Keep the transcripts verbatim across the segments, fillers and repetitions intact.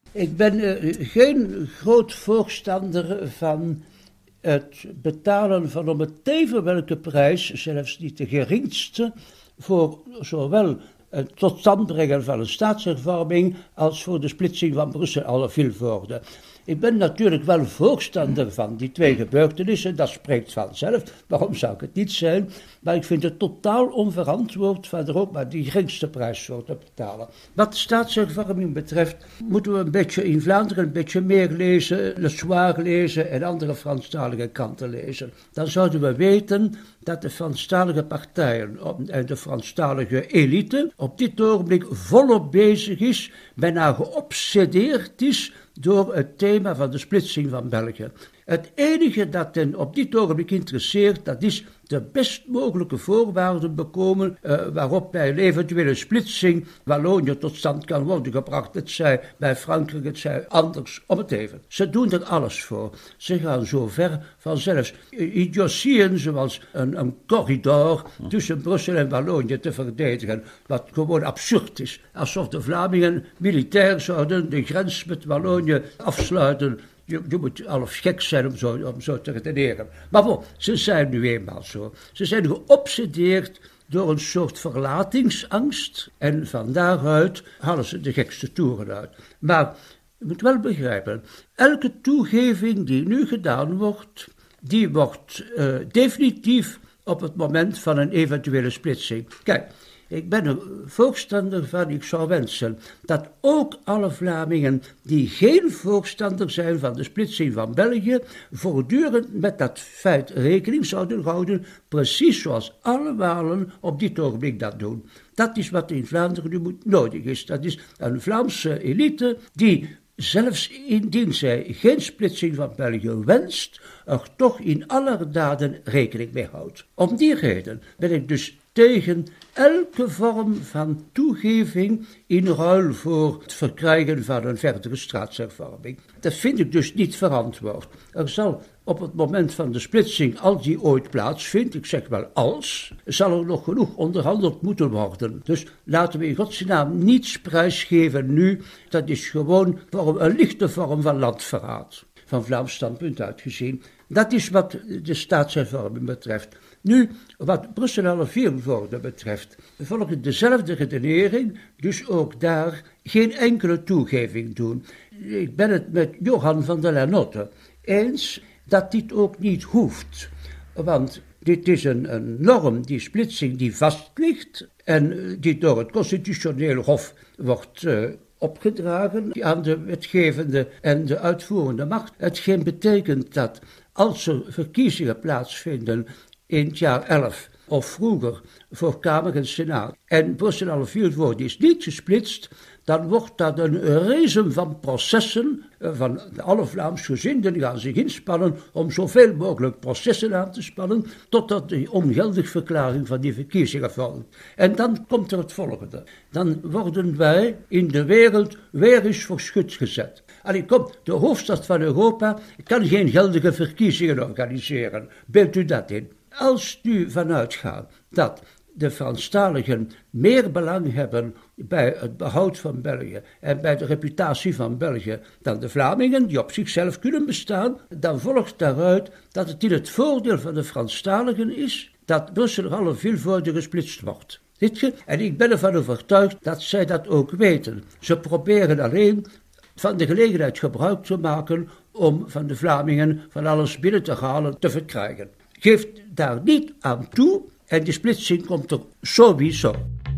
Ik ben uh, geen groot voorstander van het betalen van om het teven welke prijs, zelfs niet de geringste, voor zowel het tot stand brengen van een staatshervorming als voor de splitsing van Brussel alle Vilvoorde. Ik ben natuurlijk wel voorstander van die twee gebeurtenissen, dat spreekt vanzelf, waarom zou ik het niet zijn, maar ik vind het totaal onverantwoord van er ook maar die geringste prijs voor te betalen. Wat de staatshervorming betreft, moeten we een beetje in Vlaanderen een beetje meer lezen, Le Soir lezen en andere Franstalige kranten lezen. Dan zouden we weten dat de Franstalige partijen en de Franstalige elite op dit ogenblik volop bezig is, bijna geobsedeerd is door het thema van de splitsing van België. Het enige dat hen op dit ogenblik interesseert, dat is de best mogelijke voorwaarden bekomen uh, waarop bij een eventuele splitsing Wallonië tot stand kan worden gebracht. Het zij bij Frankrijk, het zij anders, om het even. Ze doen er alles voor. Ze gaan zo ver van zelfs idiotieën zoals een, een corridor tussen Brussel en Wallonië te verdedigen, wat gewoon absurd is. Alsof de Vlamingen militair zouden de grens met Wallonië afsluiten. Je, je moet half gek zijn om zo, om zo te redeneren. Maar bon, ze zijn nu eenmaal zo. Ze zijn geobsedeerd door een soort verlatingsangst. En van daaruit halen ze de gekste toeren uit. Maar je moet wel begrijpen, elke toegeving die nu gedaan wordt, die wordt uh, definitief op het moment van een eventuele splitsing. Kijk, ik ben er voorstander van, ik zou wensen dat ook alle Vlamingen die geen voorstander zijn van de splitsing van België, voortdurend met dat feit rekening zouden houden, precies zoals alle Walen op dit ogenblik dat doen. Dat is wat in Vlaanderen nu moet nodig is. Dat is een Vlaamse elite die, zelfs indien zij geen splitsing van België wenst, er toch in aller daden rekening mee houdt. Om die reden ben ik dus tegen elke vorm van toegeving in ruil voor het verkrijgen van een verdere staatshervorming. Dat vind ik dus niet verantwoord. Er zal op het moment van de splitsing, als die ooit plaatsvindt, ik zeg wel als, zal er nog genoeg onderhandeld moeten worden. Dus laten we in godsnaam niets prijsgeven nu. Dat is gewoon een lichte vorm van landverraad, van Vlaams standpunt uit gezien. Dat is wat de staatshervorming betreft. Nu, wat Brussel alle Vilvoorde betreft, volgt dezelfde redenering, dus ook daar geen enkele toegeving doen. Ik ben het met Johan van der Lanotte eens dat dit ook niet hoeft, want dit is een, een norm, die splitsing die vast ligt en die door het constitutioneel hof wordt uh, opgedragen aan de wetgevende en de uitvoerende macht. Hetgeen betekent dat als er verkiezingen plaatsvinden in het jaar elf of vroeger voor Kamer en Senaat en Brussel alle Vilvoorde is niet gesplitst, dan wordt dat een rezen van processen van alle Vlaamsgezinden gaan zich inspannen om zoveel mogelijk processen aan te spannen totdat de ongeldigverklaring van die verkiezingen volgt. En dan komt er het volgende. Dan worden wij in de wereld weer eens voor schut gezet. Allee, kom, de hoofdstad van Europa kan geen geldige verkiezingen organiseren. Beeld u dat in. Als u vanuit gaat dat de Franstaligen meer belang hebben bij het behoud van België en bij de reputatie van België dan de Vlamingen, die op zichzelf kunnen bestaan, dan volgt daaruit dat het in het voordeel van de Franstaligen is dat Brussel alle Vilvoorde gesplitst wordt. Ziet je? En ik ben ervan overtuigd dat zij dat ook weten. Ze proberen alleen van de gelegenheid gebruik te maken om van de Vlamingen van alles binnen te halen te verkrijgen. Geef daar niet aan toe en de splitsing komt er sowieso.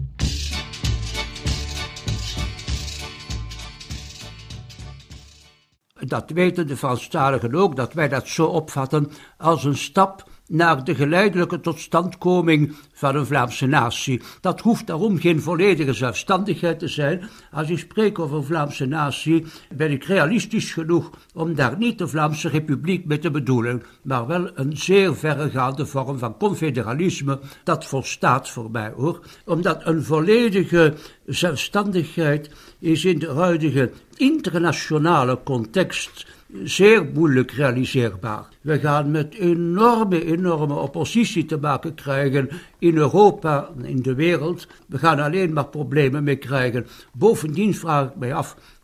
Dat weten de Franstaligen ook, dat wij dat zo opvatten als een stap naar de geleidelijke totstandkoming van een Vlaamse natie. Dat hoeft daarom geen volledige zelfstandigheid te zijn. Als ik spreek over een Vlaamse natie, ben ik realistisch genoeg om daar niet de Vlaamse Republiek mee te bedoelen, maar wel een zeer verregaande vorm van confederalisme. Dat volstaat voor mij, hoor. Omdat een volledige zelfstandigheid is in de huidige internationale context zeer moeilijk realiseerbaar. We gaan met enorme, enorme oppositie te maken krijgen in Europa, in de wereld. We gaan alleen maar problemen mee krijgen. Bovendien vraag ik mij af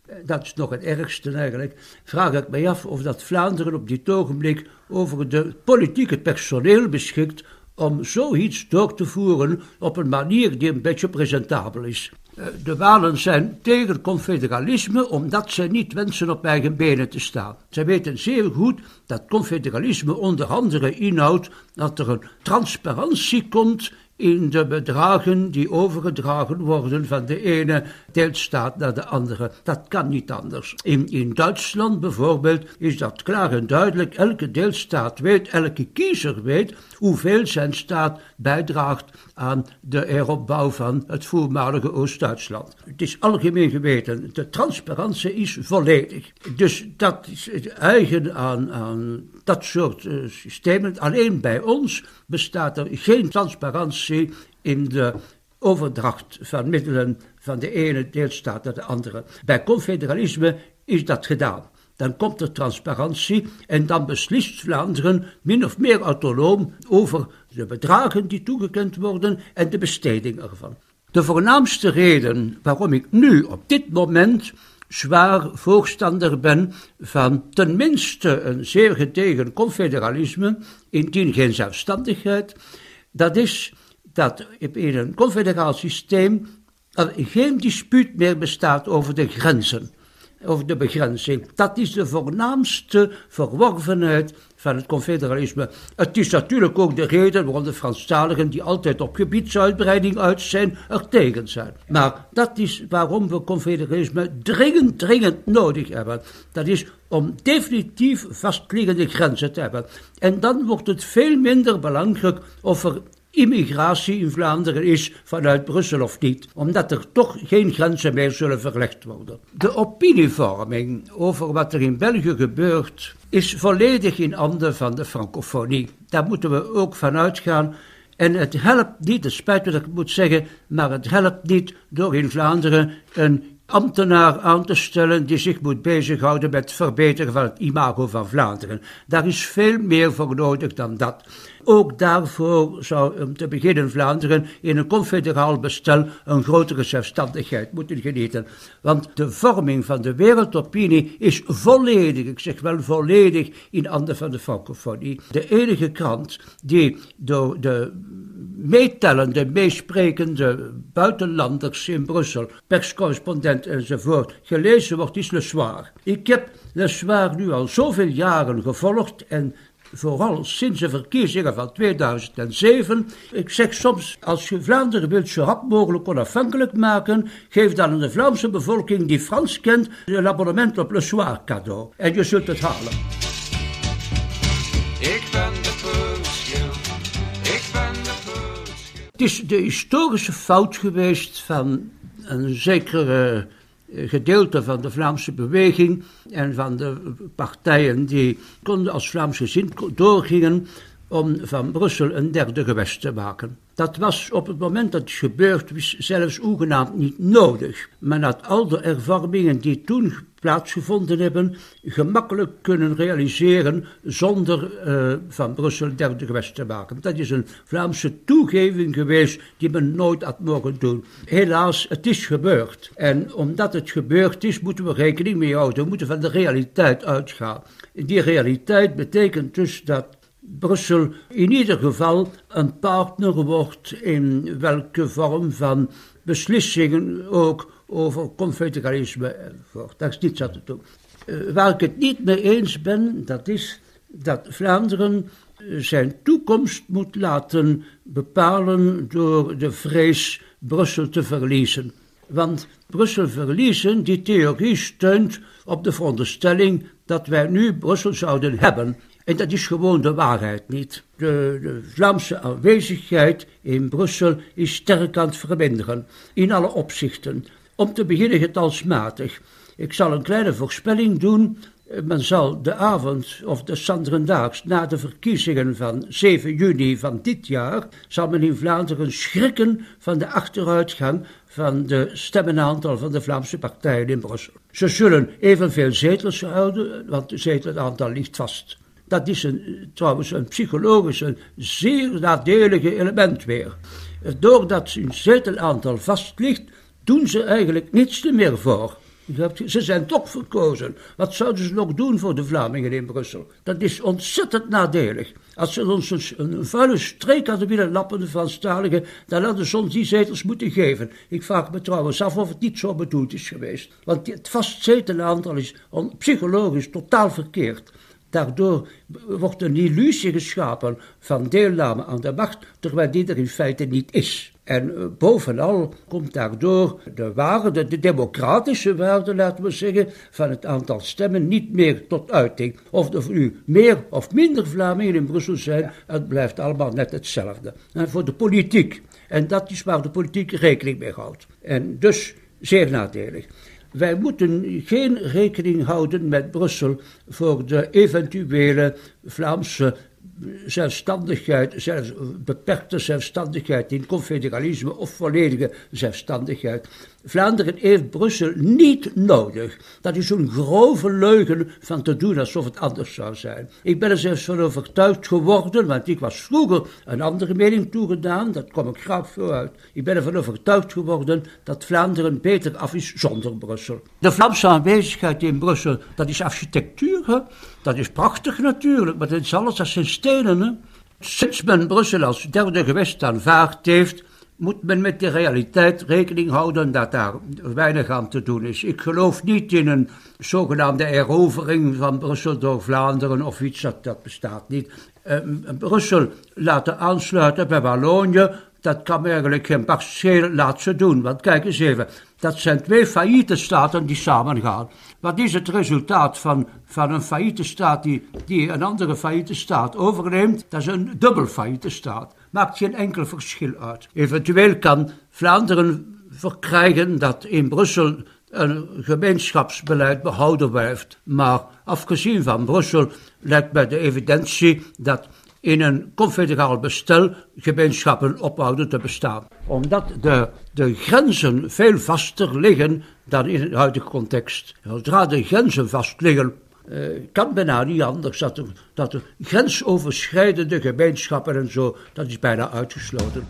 dat is nog het ergste eigenlijk, vraag ik mij af of dat Vlaanderen op dit ogenblik over de politieke personeel beschikt om zoiets door te voeren op een manier die een beetje presentabel is. De Walen zijn tegen confederalisme omdat zij niet wensen op eigen benen te staan. Zij weten zeer goed dat confederalisme onder andere inhoudt dat er een transparantie komt in de bedragen die overgedragen worden van de ene deelstaat naar de andere. Dat kan niet anders. In, in Duitsland bijvoorbeeld is dat klaar en duidelijk. Elke deelstaat weet, elke kiezer weet hoeveel zijn staat bijdraagt aan de heropbouw van het voormalige Oost-Duitsland. Het is algemeen geweten. De transparantie is volledig. Dus dat is eigen aan, aan dat soort uh, systemen. Alleen bij ons bestaat er geen transparantie in de overdracht van middelen van de ene deelstaat naar de andere. Bij confederalisme is dat gedaan. Dan komt er transparantie en dan beslist Vlaanderen min of meer autonoom over de bedragen die toegekend worden en de besteding ervan. De voornaamste reden waarom ik nu op dit moment zwaar voorstander ben van tenminste een zeer gedegen confederalisme, indien geen zelfstandigheid, dat is dat in een confederaal systeem er geen dispuut meer bestaat over de grenzen, over de begrenzing. Dat is de voornaamste verworvenheid van het confederalisme. Het is natuurlijk ook de reden waarom de Franstaligen, die altijd op gebiedsuitbreiding uit zijn, er tegen zijn. Maar dat is waarom we confederalisme dringend, dringend nodig hebben. Dat is om definitief vastliggende grenzen te hebben. En dan wordt het veel minder belangrijk of er immigratie in Vlaanderen is vanuit Brussel of niet, omdat er toch geen grenzen meer zullen verlegd worden. De opinievorming over wat er in België gebeurt is volledig in handen van de francofonie. Daar moeten we ook van uitgaan. En het helpt niet, het spijt me dat ik moet zeggen, maar het helpt niet door in Vlaanderen een ambtenaar aan te stellen die zich moet bezighouden met het verbeteren van het imago van Vlaanderen. Daar is veel meer voor nodig dan dat. Ook daarvoor zou om te beginnen Vlaanderen in een confederaal bestel een grotere zelfstandigheid moeten genieten. Want de vorming van de wereldopinie is volledig, ik zeg wel volledig, in handen van de francofonie. De enige krant die door de meetellende, meesprekende buitenlanders in Brussel, perscorrespondent enzovoort, gelezen wordt, is Le Soir. Ik heb Le Soir nu al zoveel jaren gevolgd en vooral sinds de verkiezingen van tweeduizend zeven. Ik zeg soms, als je Vlaanderen wilt zo rap mogelijk onafhankelijk maken, geef dan aan de Vlaamse bevolking die Frans kent een abonnement op Le Soir cadeau. En je zult het halen. Ik ben de Poosje, ik ben de Poosje. Het is de historische fout geweest van een zekere gedeelte van de Vlaamse beweging en van de partijen die konden als Vlaams gezin doorgingen om van Brussel een derde gewest te maken. Dat was op het moment dat het gebeurd was zelfs hoegenaamd niet nodig. Men had al de hervormingen die toen plaatsgevonden hebben gemakkelijk kunnen realiseren zonder uh, van Brussel een derde gewest te maken. Dat is een Vlaamse toegeving geweest die men nooit had mogen doen. Helaas, het is gebeurd. En omdat het gebeurd is, moeten we rekening mee houden. We moeten van de realiteit uitgaan. Die realiteit betekent dus dat Brussel in ieder geval een partner wordt in welke vorm van beslissingen ook over confederalisme enzovoort. Daar is niets aan te doen. Uh, waar ik het niet mee eens ben, dat is dat Vlaanderen zijn toekomst moet laten bepalen door de vrees Brussel te verliezen. Want Brussel verliezen, die theorie steunt op de veronderstelling dat wij nu Brussel zouden hebben. En dat is gewoon de waarheid niet. De, de Vlaamse aanwezigheid in Brussel is sterk aan het verminderen, in alle opzichten. Om te beginnen getalsmatig. Ik zal een kleine voorspelling doen. Men zal de avond of de Sanderendaags na de verkiezingen van zeven juni van dit jaar, zal men in Vlaanderen schrikken van de achteruitgang van de stemmenaantal van de Vlaamse partijen in Brussel. Ze zullen evenveel zetels houden, want het zetelaantal ligt vast. Dat is een, trouwens een psychologisch een zeer nadelige element weer. Doordat hun zetelaantal vast ligt, doen ze eigenlijk niets meer voor. Ze zijn toch verkozen. Wat zouden ze nog doen voor de Vlamingen in Brussel? Dat is ontzettend nadelig. Als ze ons een, een vuile streek hadden willen lappen, de Franstaligen, dan hadden ze ons die zetels moeten geven. Ik vraag me trouwens af of het niet zo bedoeld is geweest. Want het vastzetelaantal is on, psychologisch totaal verkeerd. Daardoor wordt een illusie geschapen van deelname aan de macht, terwijl die er in feite niet is. En uh, bovenal komt daardoor de waarde, de democratische waarde, laten we zeggen, van het aantal stemmen niet meer tot uiting. Of er nu meer of minder Vlamingen in Brussel zijn, het blijft allemaal net hetzelfde. En voor de politiek. En dat is waar de politiek rekening mee houdt. En dus zeer nadelig. Wij moeten geen rekening houden met Brussel voor de eventuele Vlaamse zelfstandigheid, zelfs beperkte zelfstandigheid in confederalisme of volledige zelfstandigheid. Vlaanderen heeft Brussel niet nodig. Dat is een grove leugen van te doen alsof het anders zou zijn. Ik ben er zelfs van overtuigd geworden, want ik was vroeger een andere mening toegedaan, dat kom ik graag vooruit. Ik ben ervan overtuigd geworden dat Vlaanderen beter af is zonder Brussel. De Vlaamse aanwezigheid in Brussel, dat is architectuur, hè? Dat is prachtig natuurlijk, maar dat is alles, dat zijn stenen. Hè? Sinds men Brussel als derde gewest aanvaard heeft, moet men met de realiteit rekening houden dat daar weinig aan te doen is. Ik geloof niet in een zogenaamde erovering van Brussel door Vlaanderen of iets, dat, dat bestaat niet. Uh, Brussel laten aansluiten bij Wallonië, dat kan me eigenlijk geen barst schelen, laat ze doen. Want kijk eens even, dat zijn twee failliete staten die samengaan. Wat is het resultaat van, van een failliete staat die, die een andere failliete staat overneemt? Dat is een dubbel failliete staat. Maakt geen enkel verschil uit. Eventueel kan Vlaanderen verkrijgen dat in Brussel een gemeenschapsbeleid behouden blijft. Maar afgezien van Brussel lijkt mij de evidentie dat in een confederaal bestel gemeenschappen ophouden te bestaan. Omdat de, de grenzen veel vaster liggen dan in het huidige context. Zodra de grenzen vast liggen, eh, kan bijna niet anders dat er, dat er grensoverschrijdende gemeenschappen en zo, dat is bijna uitgesloten.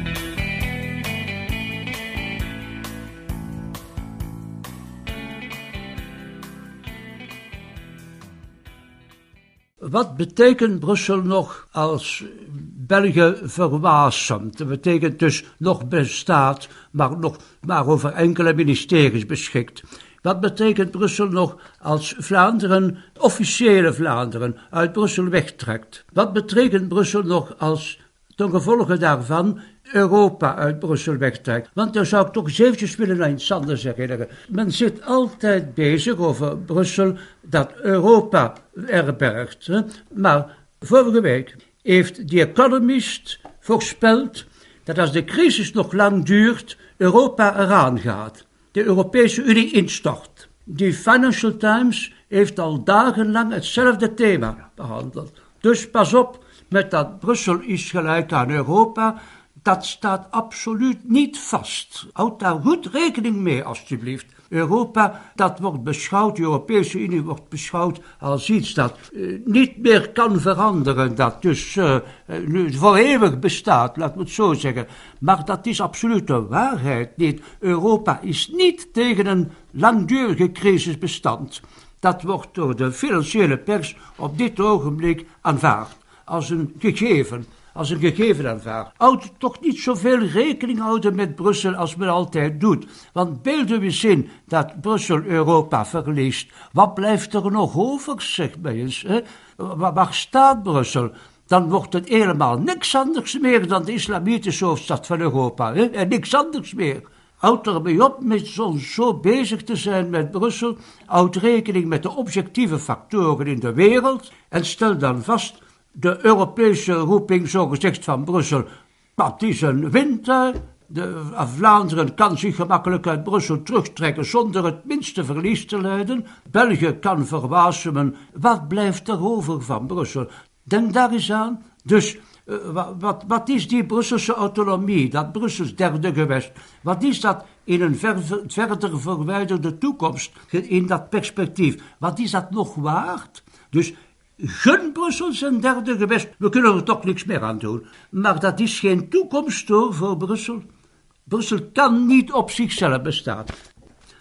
Wat betekent Brussel nog als België verwasemt? Dat betekent dus nog bestaat, maar, nog, maar over enkele ministeries beschikt. Wat betekent Brussel nog als Vlaanderen, officiële Vlaanderen, uit Brussel wegtrekt? Wat betekent Brussel nog als ten gevolge daarvan Europa uit Brussel wegtrekt? Want daar zou ik toch eens eventjes willen aan iets anders herinneren. Men zit altijd bezig over Brussel dat Europa herbergt. Hè? Maar vorige week heeft The Economist voorspeld dat als de crisis nog lang duurt, Europa eraan gaat. De Europese Unie instort. De Financial Times heeft al dagenlang hetzelfde thema behandeld. Dus pas op met dat Brussel is gelijk aan Europa. Dat staat absoluut niet vast. Houd daar goed rekening mee, alstublieft. Europa, dat wordt beschouwd, de Europese Unie wordt beschouwd als iets dat uh, niet meer kan veranderen, dat dus uh, nu voor eeuwig bestaat, laten we het zo zeggen. Maar dat is absoluut de waarheid niet. Europa is niet tegen een langdurige crisis bestand. Dat wordt door de financiële pers op dit ogenblik aanvaard, als een gegeven. Als een gegeven aanvaard. Houd toch niet zoveel rekening houden met Brussel als men altijd doet. Want beelden we in dat Brussel Europa verliest. Wat blijft er nog over, zeg maar eens. Hè? Waar staat Brussel? Dan wordt het helemaal niks anders meer dan de islamitische hoofdstad van Europa. Hè? En niks anders meer. Houd er mee op met zo, zo bezig te zijn met Brussel. Houd rekening met de objectieve factoren in de wereld. En stel dan vast, de Europese roeping, zogezegd van Brussel, dat is een windtuig. De Vlaanderen kan zich gemakkelijk uit Brussel terugtrekken zonder het minste verlies te lijden. België kan verwasemen. Wat blijft er over van Brussel? Denk daar eens aan. Dus uh, wat, wat is die Brusselse autonomie, dat Brussels derde gewest? Wat is dat in een ver, verder verwijderde toekomst, in dat perspectief? Wat is dat nog waard? Dus gun Brussel zijn derde gewest, we kunnen er toch niks meer aan doen. Maar dat is geen toekomst hoor, voor Brussel. Brussel kan niet op zichzelf bestaan.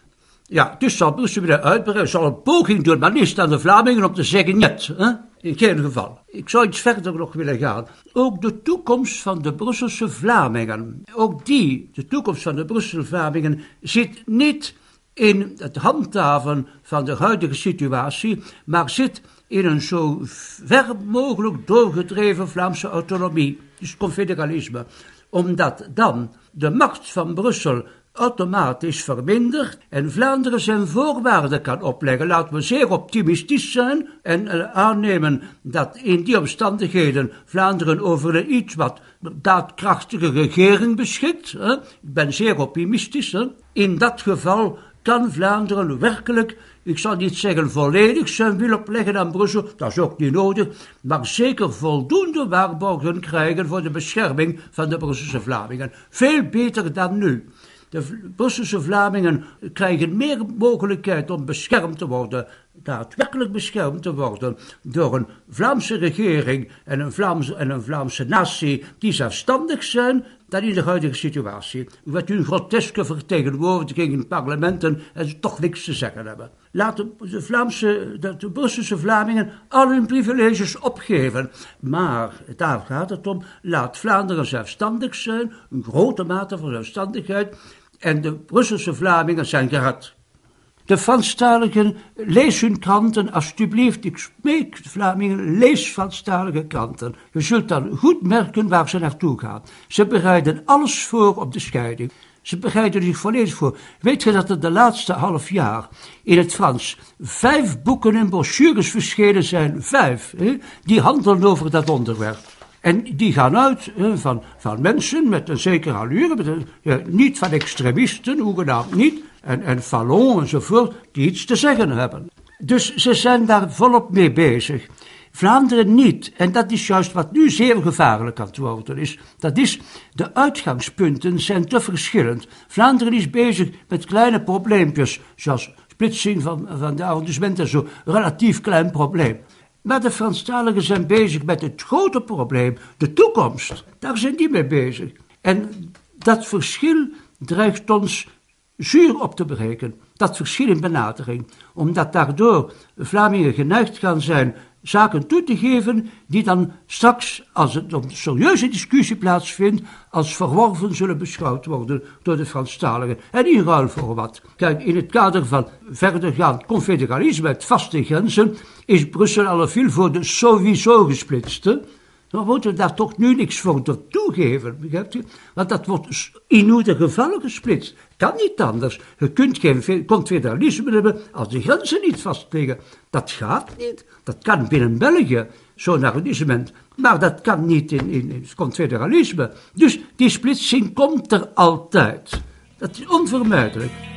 Ja, dus zal Brussel willen uitbreiden, zal een poging doen, maar niet aan de Vlamingen om te zeggen niet. Hè? In geen geval. Ik zou iets verder nog willen gaan. Ook de toekomst van de Brusselse Vlamingen, ook die, de toekomst van de Brusselse Vlamingen, zit niet in het handhaven van de huidige situatie, maar zit in een zo ver mogelijk doorgedreven Vlaamse autonomie, dus confederalisme. Omdat dan de macht van Brussel automatisch vermindert en Vlaanderen zijn voorwaarden kan opleggen. Laten we zeer optimistisch zijn en uh, aannemen dat in die omstandigheden Vlaanderen over een iets wat daadkrachtige regering beschikt. Hè? Ik ben zeer optimistisch. Hè? In dat geval kan Vlaanderen werkelijk, ik zal niet zeggen volledig zijn wil opleggen aan Brussel, dat is ook niet nodig, maar zeker voldoende waarborgen krijgen voor de bescherming van de Brusselse Vlamingen. Veel beter dan nu. De Brusselse Vlamingen krijgen meer mogelijkheid om beschermd te worden, daadwerkelijk beschermd te worden, door een Vlaamse regering en een Vlaamse, en een Vlaamse natie die zelfstandig zijn, dan in de huidige situatie. Met hun groteske vertegenwoordiging in parlementen en ze toch niks te zeggen hebben. Laten de, Vlaamse, de, de Brusselse Vlamingen al hun privileges opgeven. Maar daar gaat het om, laat Vlaanderen zelfstandig zijn, een grote mate van zelfstandigheid, en de Brusselse Vlamingen zijn gered. De Franstaligen, lees hun kranten, alsjeblieft. Ik smeek de Vlamingen, lees Franstalige kranten. Je zult dan goed merken waar ze naartoe gaan. Ze bereiden alles voor op de scheiding. Ze bereiden zich volledig voor. Weet je dat er de laatste half jaar in het Frans vijf boeken en brochures verschenen zijn, vijf, hè, die handelen over dat onderwerp. En die gaan uit hè, van, van mensen met een zekere allure, met een, ja, niet van extremisten, hoegenaamd niet, en, en Fallon enzovoort, die iets te zeggen hebben. Dus ze zijn daar volop mee bezig. Vlaanderen niet, en dat is juist wat nu zeer gevaarlijk aan het worden is. Dat is, de uitgangspunten zijn te verschillend. Vlaanderen is bezig met kleine probleempjes, zoals splitsing van, van de arrondissementen en zo, relatief klein probleem. Maar de Franstaligen zijn bezig met het grote probleem, de toekomst. Daar zijn die mee bezig. En dat verschil dreigt ons zuur op te breken. Dat verschil in benadering. Omdat daardoor Vlamingen geneigd gaan zijn zaken toe te geven die dan straks, als het om serieuze discussie plaatsvindt, als verworven zullen beschouwd worden door de Franstaligen. En in ruil voor wat? Kijk, in het kader van verdergaand confederalisme met vaste grenzen is Brussel al veel voor de sowieso gesplitste. Dan moeten we daar toch nu niks voor toegeven, begrijpt u? Want dat wordt in ieder geval gesplitst. Kan niet anders. Je kunt geen confederalisme hebben als de grenzen niet vastliggen. Dat gaat niet. Dat kan binnen België, zo'n arrondissement. Maar dat kan niet in, in, in het confederalisme. Dus die splitsing komt er altijd. Dat is onvermijdelijk.